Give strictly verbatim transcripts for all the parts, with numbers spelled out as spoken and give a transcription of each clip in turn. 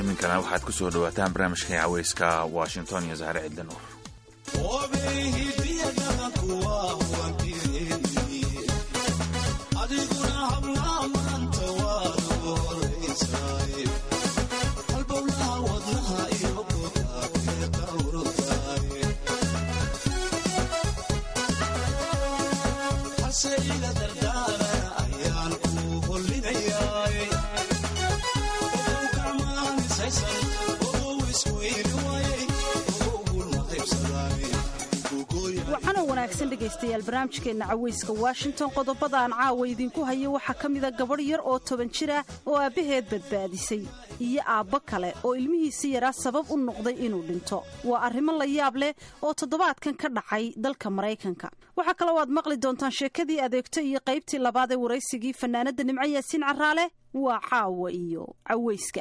iminkana waxaad ku soo dhawaataan barnaamijka caweyska Washington iyo Zahra Ciidlan Nuur. wanaagsan dhegaystayaal barnaamijkeena caweyska Washington qodobada aan caawa idinku hayo waxa kamida gabadh yar oo toban jir ah oo aabaheed badbaadisay iyo aabbo kale oo ilmihiisa yaraa sabab u noqday inuu dhinto. waa arrimo la yaab leh oo toddobaadkan ka dhacay dalka Mareykanka. waxa kale oo aad maqli doontaan sheekadii adeegto iyo qaybtii labaad ee waraysigii fanaanada Nimco Yaasiin Caraale. waa caawa iyo caweyska.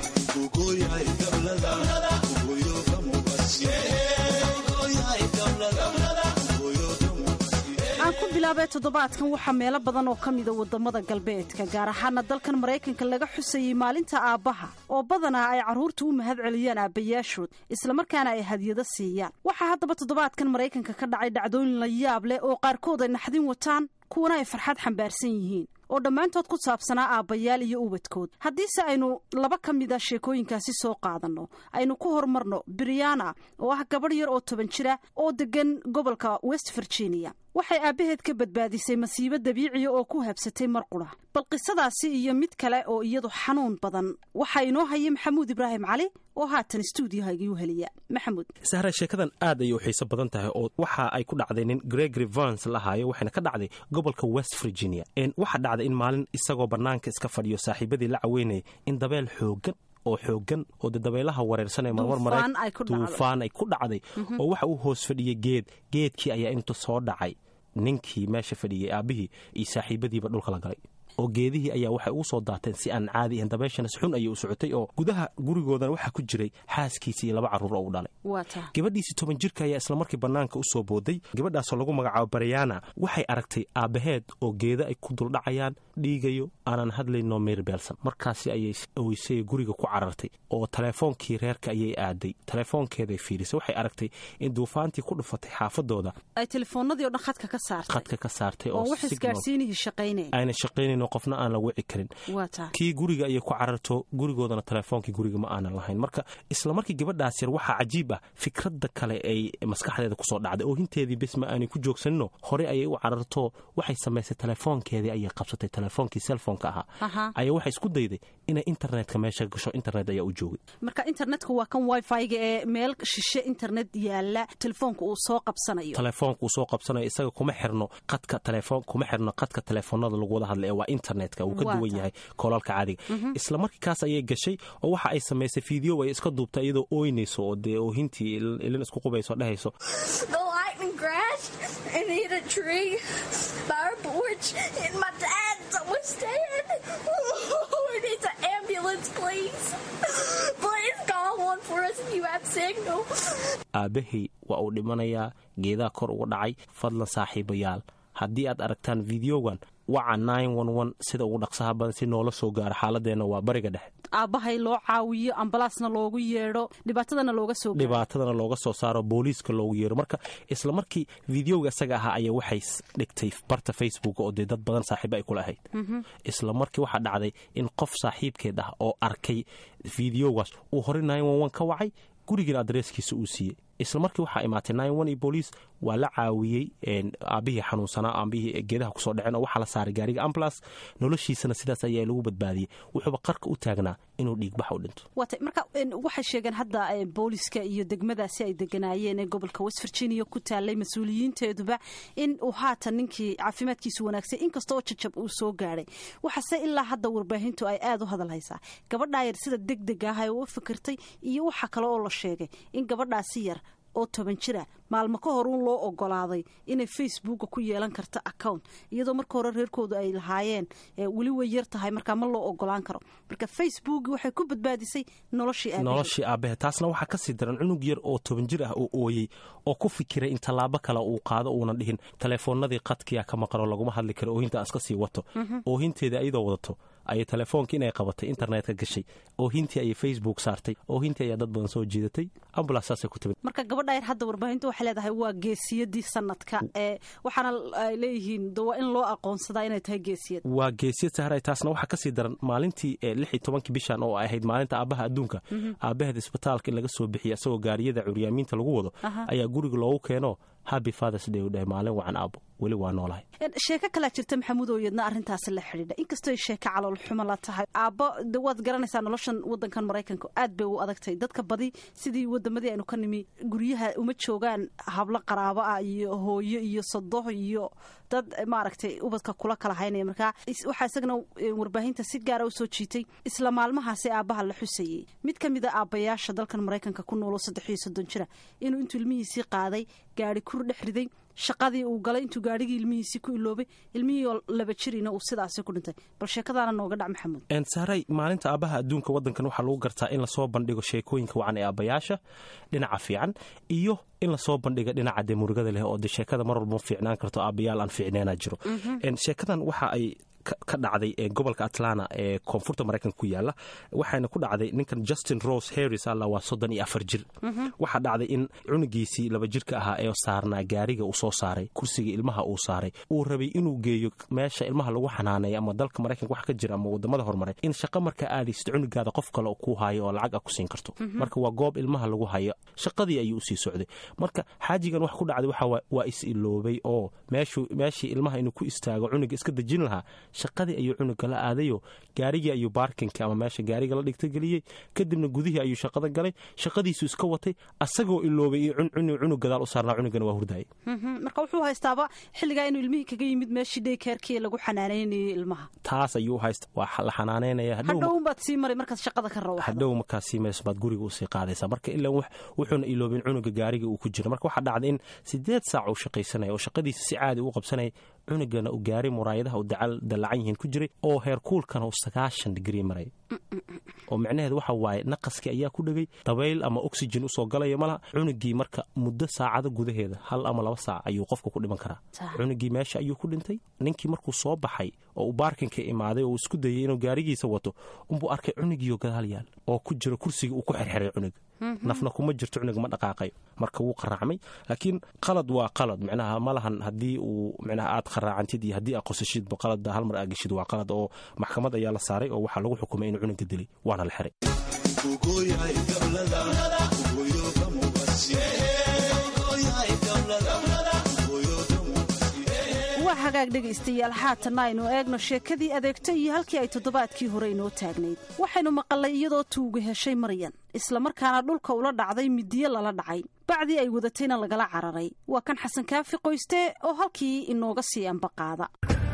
aan ku bilaabay toddobaadkan waxa meelo badan oo kamida wadamada galbeedka gaar ahaan dalkan Mareykanka laga xusayay maalinta aabaha oo badanaa ay caruurtu u mahad celiyaan aabayaashood isla markaana ay hadiyado siiyaan. waxa haddaba toddobaadkan Mareykanka ka dhacay dhacdooyin la yaab leh oo qaarkood ay naxdin wataan kuwana ay farxad xambaarsan yihiin oo dhammaantood ku saabsanaa aabayaal iyo ubadkood. haddiise aynu laba ka mid ah sheekooyinkaasi soo qaadanno aynu ku horumarno Brianna oo ah gabadh yar oo toban jir ah oo degan gobolka West Virginia. waxay aabaheed ka badbaadisay masiibo dabiici oo ku habsatay mar qura. bal qisadaasi iyo mid kale oo iyadu xanuun badan waxa inoo hayay Maxamuud Ibraahim Cali oo haatan stuudiyohayga u heliya. Maxamuud, Sahra, sheekadan aad ay u xiiso badan tahay oo waxa ay ku dhacday nin Gregory Vance lahaayo waxayna ka dhacday gobolka West Virginia. een waxa dhacday in maalin isagoo banaanka iska fadhiyo saaxiibadii la caweynay in dabeel xoogan oo xoogan oo dabeelaha wareersan ee marmar maray duufaan ay ku dhacday oo waxa uu hoos fadhiyay geed geedkii ayaa inta soo dhacay ninkii meesha fadhiyay aabihii iyo saaxiibadiiba dhulka la galay oo geedihii ayaa waxay ugu soo daateen si aan caadi ahayn. dabeeshana xun ayay u socotay oo gudaha gurigoodana waxa ku jiray xaaskiisii iyo laba carruur oo u dhalay. gabadhiisii toban jirka ayaa isla markii banaanka u soo booday. gabadhaasoo lagu magacaabo Brianna waxay aragtay aabaheed oo geeda ay ku duldhacayaan dhiigayo aanan hadlayno meer beelsan. markaasi ayay oweysay guriga ku carartay oo taleefoonkii reerka ayay aaday. taleefoonkeeday fiirisay waxay aragtay in duufaantii ku dhufatay xaafadooda ay telefoonadii oo dhan khadka ka saartay khadka ka saartay oo wax isgaarsiinihii shaqaynay ayna shaqaynayno qofna aan la wici karin. kii guriga ayay ku cararto gurigoodana taleefoonkii guriga ma aanan lahayn. marka isla markii gabadhaas yar waxaa cajiib ah fikradda kale ay maskaxdeeda kusoo dhacday oo hinteedii bes ma aanay ku joogsanino hore ayay u cararto waxay samaysay taleefoonkeedii ayay qabsatay taleefoonkii cellphone-ka ahaa ayaa waxay isku dayday inay internetka meesha gasho. internet ayaa u joogay. marka internetka waa kan wifi-ga ee meel shishe internet yaala telefoonka uu soo qabsanayo telefoonka uu soo qabsanayo isaga kuma xirno qadka telefoon kuma xirno qadka telefoonada lagu wada hadlay waa internetka uu ka duwan yahay koolalka caadiga. isla markii kaas ayay gashay oo waxa ay samaysay video ay iska duubtay iyadoo ooynayso oo dee oohintii ilin isku qubayso dhahayso and hit a tree by our porch and my dad was dead. We need an ambulance, please. Please call one for us if you have signal. aabahay waa uu dhimanayaa geedaha kor uga dhacay. fadlan saaxiibayaal haddii aad aragtaan videogan waca nine one one sida ugu dhaqsaha badan si noola soo gaaro. xaaladeena waa bariga dhexe. aabahay loo caawiyo ambalaasna loogu yeedho dhibaatadana looga soo dhibaatadana looga soo saaro booliiska loogu yeedho. marka isla markii videoga isaga ahaa ayaa waxay dhigtay barta Facebook oo dee dad badan saaxiibo ay kula ahayd. isla markii waxaa dhacday in qof saaxiibkeed ah oo arkay videogaas uu hore nine one one ka wacay gurigiina adreeskiisa uu siiyey. isla markii waxaa imaatay nine one one iyo booliis waa la caawiyey aabihii xanuunsanaa aabihii geedaha kusoo dhaceen oo waxaa la saaray gaariga ambulance. noloshiisana sidaas ayaa lagu badbaadiyey. wuxuuba qarka u taagnaa inuu dhiigbax u dhinto. marka waxay sheegeen hadda booliiska iyo degmadaasi ay deganaayeen ee gobolka West Virginia ku taalay mas-uuliyiinteeduba in uu haatan ninkii caafimaadkiisu wanaagsan inkastoo jajab uu soo gaaray. waxaase ilaa hadda warbaahintu ay aad u hadalhaysaa gabadhaa yar sida degdeg ah ay u fikirtay iyo waxa kale oo la sheegay in gabadhaasi yar oo toban jira maalmo ka hor uun loo ogolaaday inay Facebook ku yeelan karto account iyadoo marka hore reerkoodu ay lahaayeen weli way yar tahay marka ma loo ogolaan karo. marka Facebook waxay ku badbaadisay noloshii aabaheed noloshii aabaheed. taasna waxaa ka sii daran cunug yar oo toban jir ah oo ooyey oo ku fikiray in tallaabo kale uu qaado uuna dhihin telefoonadii qadkiya ka maqan oo laguma hadli karo oohinta iska sii wato. oohinteeda iyadoo wadato ayay telefoonka inay qabatay internetka gashay oo hintii ayay Facebook saartay oo hintii ayaa dad badan soo jiidatay ambulance ku timid marka gabadha yar hadda warbaahinta waxay leedahay waa geesiyadii sanadka ee waxaana ay leeyihiin dawa in loo aqoonsadaa inay tahay geesiyad waa geesiyad sahray taasna waxa ka sii daran maalintii lix iyo tobankii bishan oo ay ahayd maalinta aabaha adduunka aabaheeda isbitaalka in laga soo bixiyo asagoo gaariyada curyaamiinta lagu wado ayaa guriga loogu keeno Happy Father's Day u dhahay maalin wacan aabo weli waa noolahay sheeko kala jirta Maxamuud oo yadna arintaas la xiriirida inkastoo sheeko calool xumo la tahay aabo dawaad garanaysaa noloshan wadankan Mareykanka aad bay u adagtay dadka badi sidii wadamadii aynu ka nimi guryaha uma joogaan habla qaraabo ah iyo hooyo iyo sadoh iyo dad maaragtay ubadka kula kala haynaya marka waxa isagana warbaahinta si gaar ah u soo jiitay isla maalmahaas aabaha la xusayay mid kamid ah aabayaasha dalkan Mareykanka ku nool saddex iyo soddon jir inuu intuu ilmihiisii qaaday gaari kur dhexriday shaqadii uu galay intuu gaarigii ilmihiisii ku iloobay ilmihii laba jirina uu sidaas ku dhintay bal sheekadaana nooga dhac Maxamuud en saray maalinta aabaha adduunka wadankan waxa lagu gartaa in la soo bandhigo sheekooyinka wacan ee aabayaasha dhinaca fiican iyo in la soo bandhigo dhinaca demurigada leh oo sheekada mar walba fiicnaan karto aabayaal aan fiicneena jiro en sheekadan waxa ay ka dhacday ee gobolka Atlanta ee koonfurta Mareykanka ku yaala waxaana ku dhacday ninkan Justin Rose Harris alla waa soddon iyo afar jir waxa dhacday in cunugiisii laba jirka ahaa ee saarnaa gaariga uu soo saaray kursiga ilmaha uu saaray uu rabay inuu geeyo meesha ilmaha lagu xanaaneeyo ama dalka Mareykanka wax ka jira ama wadamada horumaray in shaqo marka aadaysid cunugaada qof kale oo ku hayo oo lacag ku siin karto marka waa goob ilmaha lagu hayo shaqadii ayuu sii socday marka xaajigan wax ku dhacday waxa waa is iloobay oo meeshu meeshii ilmaha inuu ku istaago cunuga iska dajin lahaa shaqadii ayuu cunuga la aadayo gaarigii ayuu parking ama meesha gaariga la dhigtay galiyay kadibna gudihii ayuu shaqada galay shaqadiisu iska watay asagoo iloobay cunug cunug gadaal u saarnaa cunugana waa hurdaay marka wuxuu haystaaba xilliga inuu ilmihii kaga yimid meeshii daycarekii lagu xanaaneynayay ilmaha taas ayuu haysta waa la xanaaneynaya hadhow baad sii maray markaad shaqada ka rawaxdo hadhow markaad sii maysay baad guriga u sii qaadaysaa marka ilaa wuxuuna iloobin cunuga gaariga uu ku jiro marka waxa dhacday in sideed saac uu shaqaysanayo oo shaqadiisa si caadi u qabsanay cunugana uu gaaray muraayadaha uu dacal dalacan yihiin ku jiray oo heer kuulkana uu sagaashan degree maray oo macnaheedu waxa waaye naqaskii ayaa ku dhagay dabayl ama oxygen u soo galaya malaha cunugii marka muddo saacado gudaheeda hal ama laba saac ayuu qofka ku dhiman karaa cunugii meesha ayuu ku dhintay ninkii markuu soo baxay oo uu baarkinka imaaday oo isku dayay inuu gaarigiisa wato unbuu arkay cunugii oo gadaal yaal oo ku jira kursiga uu ku xirxiray cunuga nafna kuma jirto cunuga ma dhaqaaqayo marka wuu qaraacmay laakiin qalad waa qalad macnaha malahan haddii uu macnaha aad qaraacantid iyo haddii aad qosashid qalad hal mar aad gashid waa qalad oo maxkamad ayaa la saaray oo waxaa lagu xukumay inuu cunuga dilay waana la xiray waa hagaag dhegaystayaal haatana aynu eegno sheekadii adeegtay iyo halkii ay toddobaadkii hore inoo taagnayd waxaynu maqalay iyadoo tuuga heshay Maryan isla markaana dhulka ula dhacday midiyo lala dhacay bacdii ay wadatayna lagala cararay waa kan Xasan Kaafi Qoyste oo halkii inooga sii ambaqaada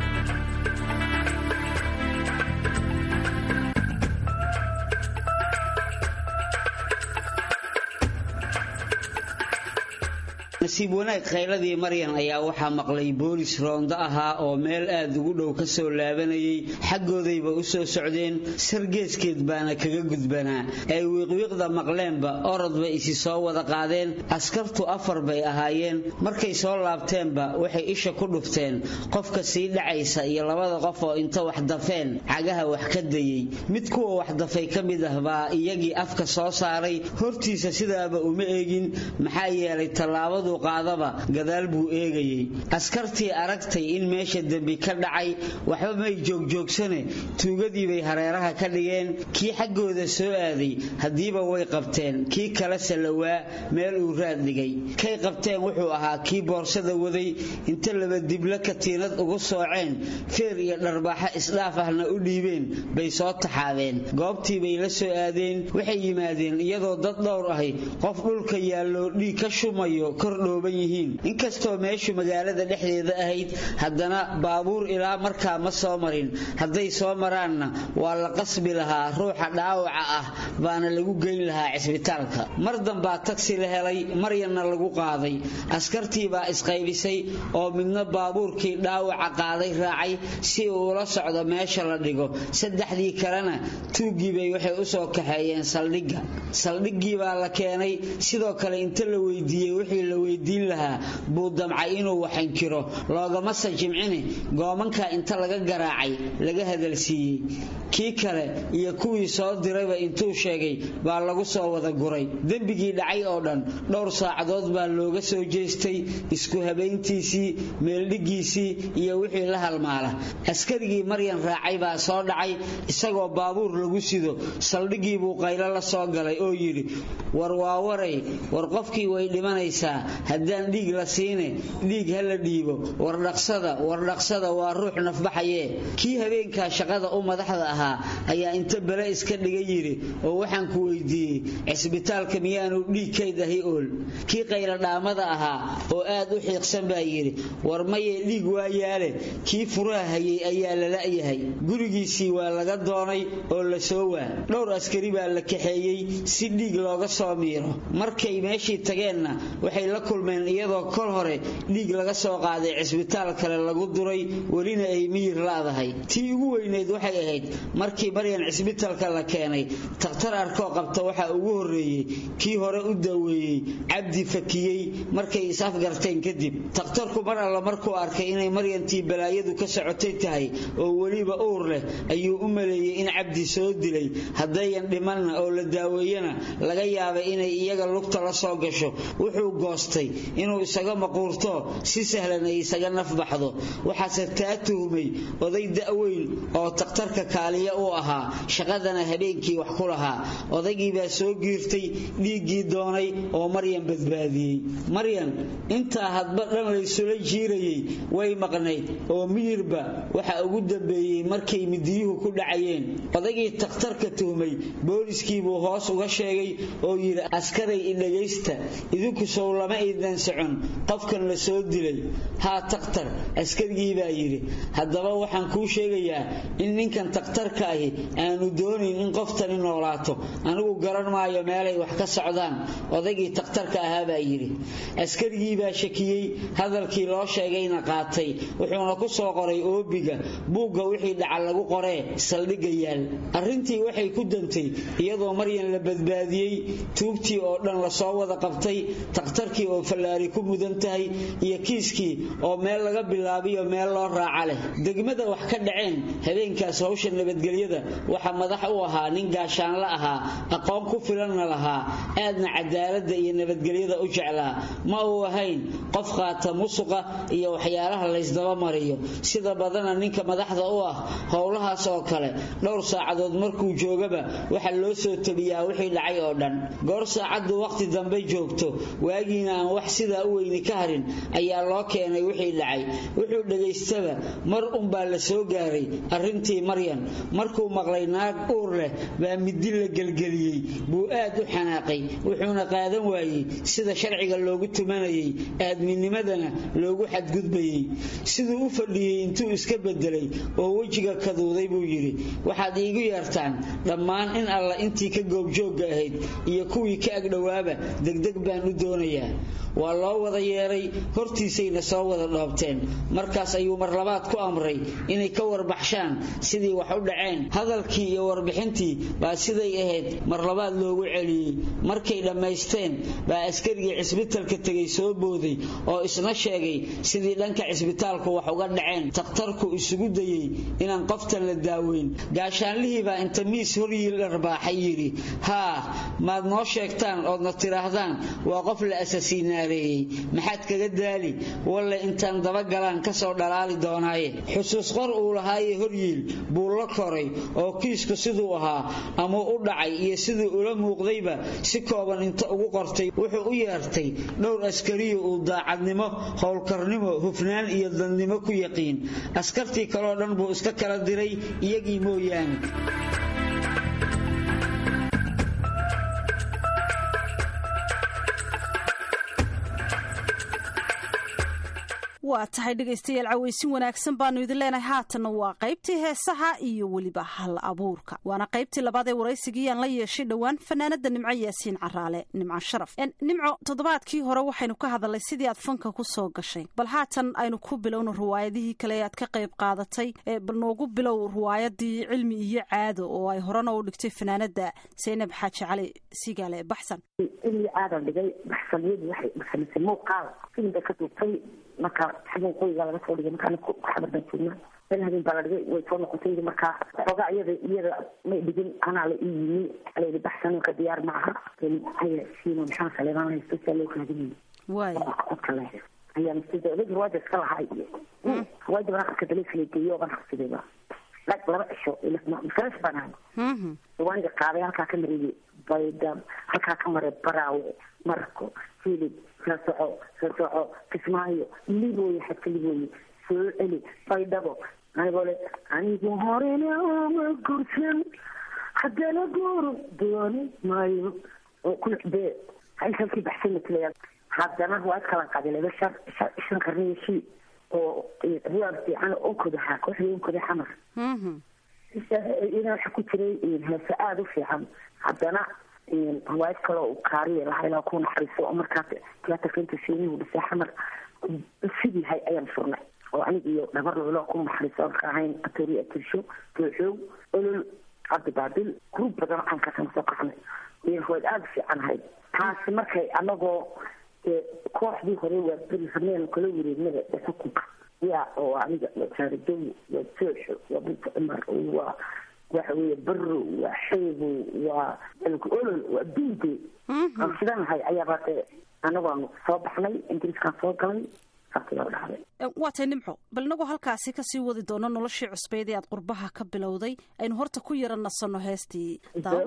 nasiib wanaag khayladii Maryan ayaa waxaa maqlay boolis roonda ahaa oo meel aad ugu dhow ka soo laabanayay xagoodayba u soo socdeen sargeeskeed baana kaga gudbanaa ay wiiqwiiqda maqleenba orodba isi soo wada qaadeen askartu afar bay ahaayeen markay soo laabteenba waxay isha ku dhufteen qofka sii dhacaysa iyo labada qof oo inta wax dafeen cagaha wax ka dayay mid kuwa wax dafay ka mid ah baa iyagii afka soo saaray hortiisa sidaaba uma eegin maxaa yeelay tallaabadu qaadaba gadaal buu eegayay askartii aragtay in meesha dambi ka dhacay waxba may joogjoogsane tuugadii bay hareeraha ka dhigeen kii xaggooda soo aaday hadiiba way qabteen kii kale salawaa meel uu raad dhigay kay qabteen wuxuu ahaa kii boorsada waday inta laba dibla katiinad ugu sooceen feer iyo dharbaaxa isdhaaf ahna u dhiibeen bay soo taxaabeen goobtii bay la soo aadeen waxay yimaadeen iyadoo dad dhowr ahi qof dhulka yaallo dhiig ka shumayo dhooban yihiin inkastoo meeshu magaalada dhexdeeda ahayd haddana baabuur ilaa markaa ma soo marin hadday soo maraanna waa la qasbi lahaa ruuxa dhaawaca ah baana lagu geyn lahaa cisbitaalka mar dambaa taksi la helay Maryanna lagu qaaday askartii baa isqaybisay oo midna baabuurkii dhaawaca qaaday raacay si uu ula socdo meesha la dhigo saddexdii kalena tuugii bay waxay u soo kaxeeyeen saldhigga saldhiggii baa la keenay sidoo kale inta la weydiiyey wixii la weydiin lahaa buu damcay inuu waxankiro loogama sajimcine goomanka inta laga garaacay laga hadalsiiyey kii kale iyo kuwii soo dirayba intuu sheegay baa lagu soo wada guray dembigii dhacay oo dhan dhowr saacadood baa looga soo jeestay isku habeyntiisii meeldhigiisii iyo wixii la halmaala askarigii maryan raacay baa soo dhacay isagoo baabuur lagu sido saldhigii buu qaylo la soo galay oo yidhi war waa waray war qofkii way dhimanaysaa haddaan dhiig la siine dhiig ha la dhiibo war dhaqsada war dhaqsada waa ruux nafbaxaye kii habeenkaa shaqada u madaxda ahaa ayaa inta bale iska dhiga yidhi oo waxaan ku weydiiyey cisbitaalka miyaanu dhiig kayd ahi ool kii qaylo dhaamada ahaa oo aad u xiiqsan baa yidhi war maye dhiig waa yaale kii furaha hayay ayaa la la'yahay gurigiisii waa laga doonay oo la soo waa dhowr askari baa la kaxeeyey si dhiig looga soo miiro markay meeshii tageenna waxay la kulmeen iyadoo kol hore dhiig laga soo qaaday cisbitaal kale lagu duray welina ay miyir laadahay tii ugu weyneed waxay ahayd markii maryan cisbitaalka la keenay takhtar arkoo qabta waxaa ugu horreeyey kii hore u daweeyey cabdi fakiyey markay is-afgarteen kadib takhtarku mar alla markuu arkay inay maryantii balaayadu ka socotay tahay oo weliba uur leh ayuu u maleeyey in cabdi soo dilay haddayan dhimanna oo la daaweeyana laga yaabay inay iyaga lugta la soo gasho wuxuu goostay inuu isaga maquurto si sahlan ay isaga nafbaxdo waxaase taa tuhmay oday da'weyn oo takhtarka kaaliya u ahaa shaqadana habeenkii wax ku lahaa odaygii baa soo giirtay dhiiggii doonay oo maryan badbaadiyey maryan intaa hadba dhan laysula jiirayey way maqnayd oo miyirba waxa ugu dambeeyey markay midiyuhu ku dhacayeen odaygii takhtarka tuhmay booliskii buu hoos uga sheegay oo yidhi askaray idhagaysta idinku sow lama idan socon qofkan la soo dilay haa takhtar askarigii baa yidhi haddaba waxaan kuu sheegayaa in ninkan takhtarka ahi aanu doonayn in qoftani noolaato anigu garan maayo meelay wax ka socdaan odaygii takhtarka ahaa baa yidhi askarigii baa shakiyey hadalkii loo sheegayna qaatay wuxuuna ku soo qoray oobiga buugga wixii dhaca lagu qoree saldhigga yaal arrintii waxay ku dantay iyadoo maryan la badbaadiyey tuugtii oo dhan la soo wada qabtay takhtarkii oo fallaari ku mudan tahay iyo kiiskii oo meel laga bilaabiyo meel loo raaca leh degmada wax ka dhaceen habeenkaas hawsha nabadgelyada waxa madax u ahaa nin gaashaanla ahaa aqoon ku filanna lahaa aadna cadaaladda iyo nabadgelyada u jeclaa ma uu ahayn qof qaata musuqa iyo waxyaalaha laysdaba mariyo sida badana ninka madaxda u ah howlahaas oo kale dhowr saacadood markuu joogaba waxa loo soo tabiyaa wixii dhacay oo dhan goor saacadu waqti dambe joogto waagiina aan wax sidaa u weyni ka harin ayaa loo keenay wixii dhacay wuxuu dhageystaba mar un baa la soo gaaray arrintii maryan markuu maqlay naag uur leh baa midi la gelgeliyey buu aad u xanaaqay wuxuuna qaadan waayey sida sharciga loogu tumanayay aadminimadana loogu xadgudbayay siduu u fadhiyey intuu iska bedelay oo wejiga kaduuday buu yidhi waxaad iigu yeertaan dhammaan in alla intii ka goobjoogga ahayd iyo kuwii ka agdhowaaba degdeg baan u doonayaa waa loo wada yeeray hortiisayna soo wada dhoobteen markaas ayuu mar labaad ku amray inay ka warbaxshaan sidii wax u dhaceen hadalkii iyo warbixintii baa siday ahayd mar labaad loogu celiyey markay dhammaysteen baa askarigii cisbitaalka tegay soo booday oo isna sheegay sidii dhanka cisbitaalku wax uga dhaceen takhtarku isugu dayey inaan qoftan la daaweyn gaashaanlihii baa inta miis horyiil dharbaaxay yidhi haa maad noo sheegtaan oodna tidhaahdaan waa qof la asasiinaareeyey maxaad kaga daali walle intaan dabagalaan ka soo dhalaali doonaaye xusuus qor uu lahaaye horyiil buu la koray oo kiisku siduu ahaa ama u dhacay iyo siduu ula muuqdayba si kooban inta ugu qortay wuxuu u yeertay dhowr askariyo uu daacadnimo howlkarnimo hufnaan iyo dadnimo ku yaqiin askartii kaloo dhan buu iska kala diray iyagii mooyaane waa tahay dhegaystayaal cawaysin wanaagsan baanu idin leenahay haatanna waa qaybtii heesaha iyo weliba hal abuurka waana qaybtii labaad ee waraysigii aan la yeeshay dhowaan fanaanada nimco yaasiin caraale nimco sharaf nimco toddobaadkii hore waxaynu ka hadalnay sidii aad fanka ku soo gashay bal haatan aynu ku bilowno riwaayadihii kale ee aad ka qayb qaadatay bal noogu bilow riwaayadii cilmi iyo caado oo ay horena u dhigtay fanaanada Zaynab Xaaji Cali Sigaale Baxsan ilmi caado dhigay baxsaniyadu waxay baxsanaysaa muuqaal inta ka duubtay marka xabun qoyga laga soo dhigay marka ku xabadan joogna in hadin baladhigay way soo noqotay marka xogaa iyada iyada may dhigin ana la iyimi alayda baxsan ka diyaar maaha in ay siino maxaa saleeman ay soo loo kaadin way kale ayaan sidoo kale riwaayad kala hay riwaayad baa ka dalifleeyo baan xasidayba lak laba isho ila ma fresh banaan mhm riwaayad qaaday halka ka mariyay bayda halka ka maray baraawe marko filip soo soo kismaayo liboy xataa liboy soo eli baydabo anigole anigu horena ma gursan hadana guru dooni maayo oo kulbee halkii baxsan kaliya hadana waa kala qadilay shar shan qarniyo oo riwaayad aan oo kooda ha ko xiyeen kooda xamar mhm ina waxa ku jiray heesa aad u fiican hadana in riwaayad kale oo kaariye lahayd ku naxariiso markaas tiyaatar inta sheeyay uu xamar sidii hay ayaan furnay oo aniga iyo dhabar loo ku naxariiso ahayn atoriya tisho tuuxow olol abdi baadil group badan aan ka soo qaxnay iyo riwaayad aad fiican hay taas markay anagoo kooxdii hore waa bari sameen kala wareegnada xukunka ya oo aniga taariikhdii waa tuuxo waa binta umar waa waxa barro waa xeebo waa olol waa diide aan sidaan hay ayaa baatay anagoo soo baxnay ingiriiskan soo galay waa tay nimco bal inagoo halkaasi ka sii wadi doono noloshii cusbeed ee aad qurbaha ka bilowday aynu horta ku yara nasanno heestii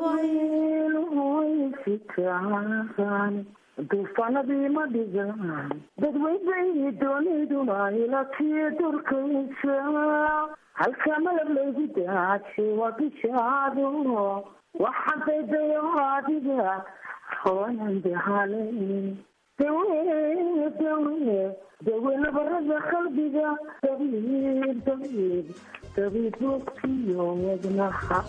duufaanadii ma dhigaan dadweyday dooniduna ilaakiyo durkaysa halka malab laygu daajay waa bishaado waxaan daydayo adiga hoonan dahale dawe dawe dawe nabarada qalbiga dabiib dabiib dabiib waqtiyo wadnaha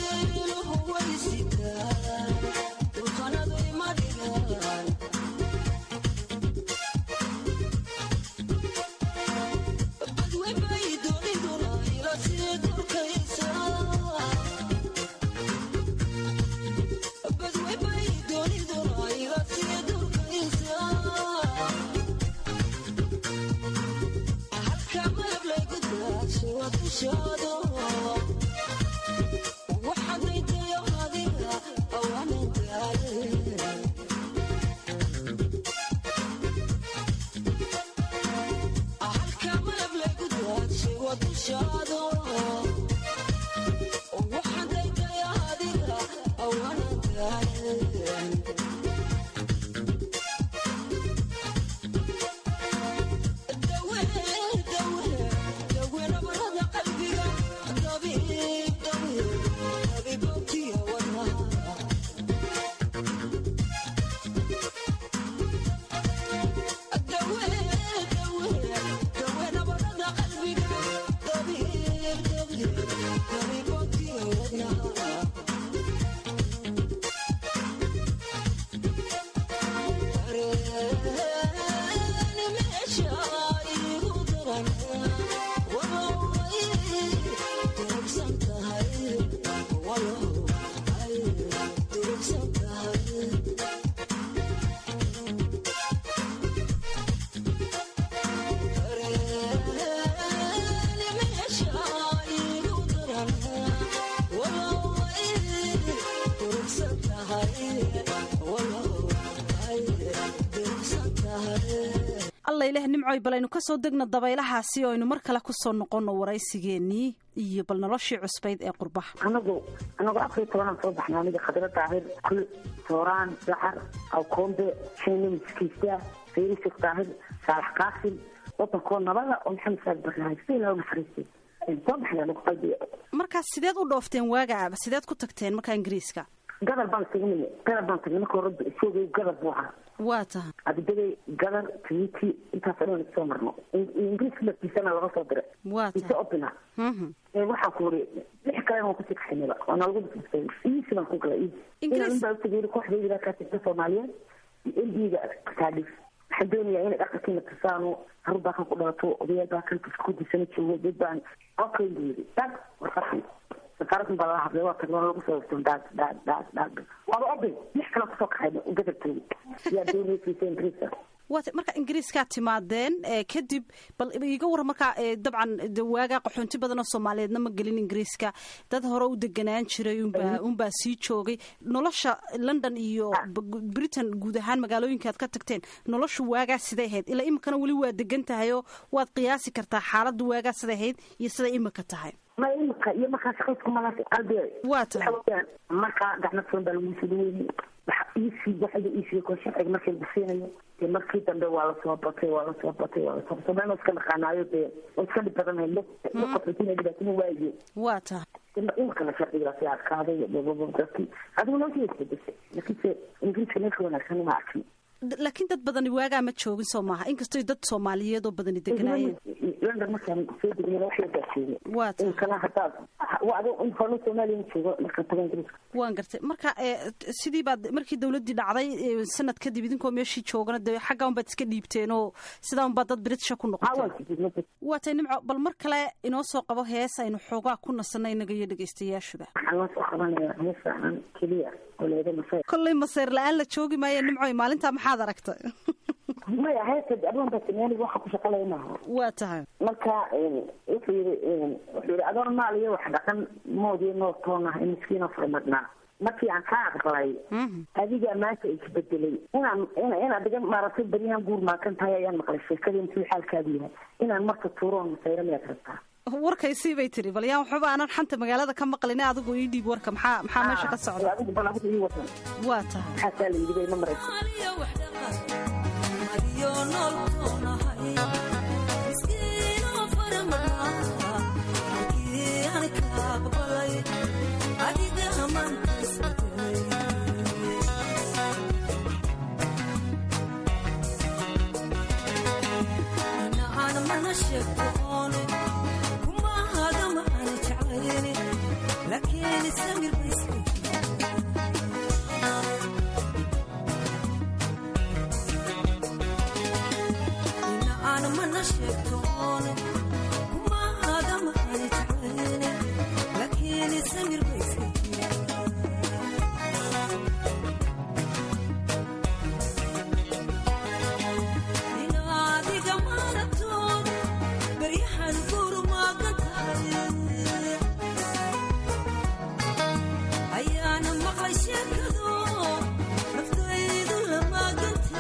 ilaahay nimcoy balaynu ka soo degna dabaylahaasi oo aynu mar kale ku soo noqono waraysigeennii iyo bal noloshii cusbayd ee qurbaha anagu anagu afar toban soo baxnaa aniga khadra daahir kul sooraan saxar aw koombe shaynin skiisa fiiris daahir saalax qaasim wadanko nabada oo maxamed saad barnaamij si loo naxariistay inta baxna lagu qalbiyo markaas sideed u dhoofteen waaga sideed ku tagteen marka ingiriiska gadar baan tagnay gadar baan tagnay marka hore isagoo gadar buu ahaa waa tahay adibay gadar Tahiti intaas oo soo marno Ingiriiska laftiisana laga soo diray waa tahay opina ee waxa ku ri lix kale oo ku tigxinaba oo lagu dhigtay isla ku kala Ingiriis baa tagay kooxda ka tirsan Soomaaliya ildiga kaadif xadooniya in dhaqanka tasaano harba ka ku dhalato odayaasha ka ku disan joogo baan okay diiri tag warqad safarkan baa la hadlay waa kadoo lagu soo stundaad daad daad daad waa oday lix kale ku soo kaxay u gadabtay yaa doonayay Ingiriiska waa marka Ingiriiska timaadeen kadib bal iga war marka dabcan waaga qaxoonti badan oo Soomaaliyeedna ma galin Ingiriiska dad hore u deganaan jiray unba unba sii joogay nolosha London iyo Britain guud ahaan magaalooyinka aad ka tagteen noloshu waaga sidee ahayd ilaa imkana wali waa degan tahay oo waad qiyaasi kartaa xaaladdu waaga sidee ahayd iyo sida imka tahay ma imka iyo marka shaqo ma laha qalbi waa tahay marka gacmo soo bal muusudii isi waxay isi ko shaqay markay bixinayo markii dambe waa la soo batay waa la soo batay waa la soo batay ma iska dhaqanayo ee iska badan leh qofkii dhibaato waayo waa tahay in kala shaqeeyo si arkaaday dadkii adigu loo jeesto laakiin Ingiriiska ma wanaagsan ma arkin laakiin dad badan waaga ma joogin Soomaaliya inkastoo dad Soomaaliyeed oo badan deganayeen London markaan soo degnay waxa ka sheegay waa in kala hataa waa in falo Soomaaliyeed joogo marka tagan Ingiriiska waan gartay marka sidii baad markii dawladii dhacday sanad kadib idinkoo meeshii joogana xagga un baad iska dhiibteen oo sidaa un baad dad British ku noqotay waa tay nimco bal mar kale inoo soo qabo hees aynu xoogaa ku nasanay inaga iyo dhageystayaashuba waxaan soo qabanaya heesaan kaliya kolley maseer la'aan la joogi maayo nimco maalinta maxaad aragtay ma yahay adoo batnaan waxa ku shaqaleynaa waa tahay marka wuxuu yiri wuxuu yiri adoo maaliyo wax dhaqan moodii noo toona miskiina farmadna markii aan ka aqbalay adiga maanta isbedelay inaan inaan adiga maartay bariyan guur ma kan tahay ayaan maqlay sheekadii intii xalkaadi yahay inaan marka tuuroon sayra ma kartaa warkaysi bay tiri bal yaan waxba aanan xanta magaalada ka maqlin adigu ii dhiib warka maxaa maxaa meesha ka socda adigu bal adigu ii watan waa tahay xataa la yidhi ma maray لكن السمير بيسكت إن أنا ما نشكتون وما هذا ما نتعلن لكن السمير بيسكت إن هذه جمالتون بريحة الكور ما قتها أيانا ما خشيكدو نفتيد لما قلت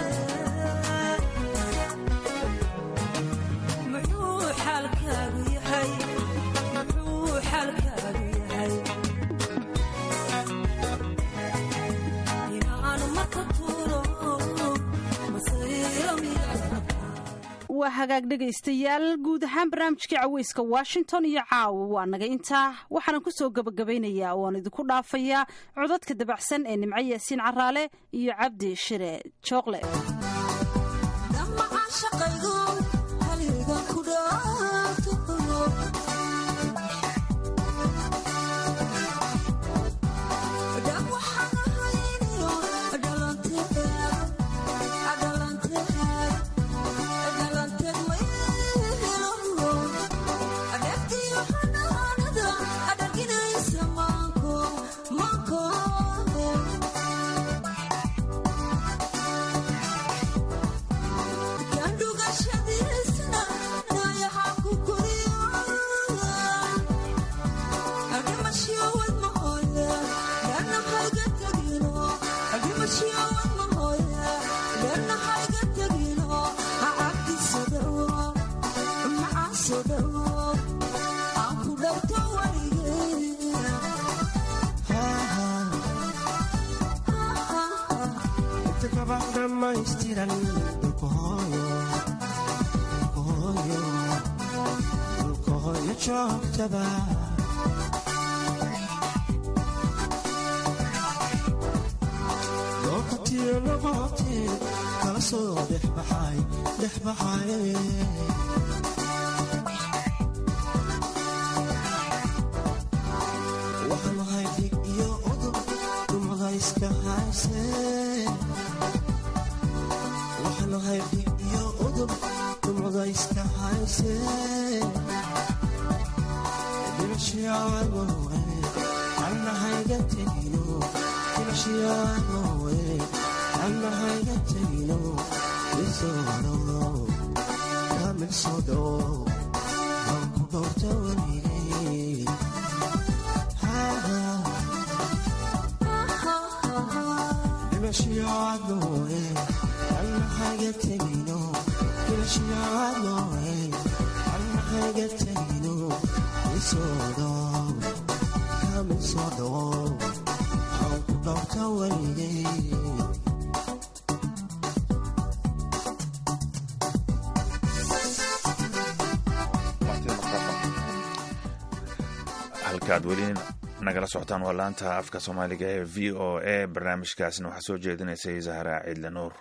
محو حالك يا حي محو حالك يا حي أنا ما كتورو مصير waa hagaag dhegaystayaal guud ahaan barnaamijkii caweyska Washington iyo caawa waa naga intaa waxaan ku soo gabagabeynayaa oo aan idinku dhaafayaa codadka dabacsan ee Nimco Yaasiin Caraale iyo Cabdi Shire Choqle dama shaqaygo haliga ku dhaato dam waxaan hayniyo dhalante dhalante dartiyo noqotee kala soo dhexbaxay dhexbaxay waxaan ahay dhig iyo udub dumada iska haysee waxaan ahay dhig iyo udub dumada iska haysee dhimashiyaanowe annahayga tegino dhimashiyaanowe annahayga tegino isoono kamil soo dhow waan ku dhowrta weligay dhimashiyaanowe annahayga tegino dhimashiyaanowe annahayga tegino isoono kamil soo dhow waan ku dhowrta weligay halkaad weli nagala socotaan waa laanta afka soomaaliga ee v o a barnaamijkaasna waxaa soo jeedinaysay zahra ciidle nuur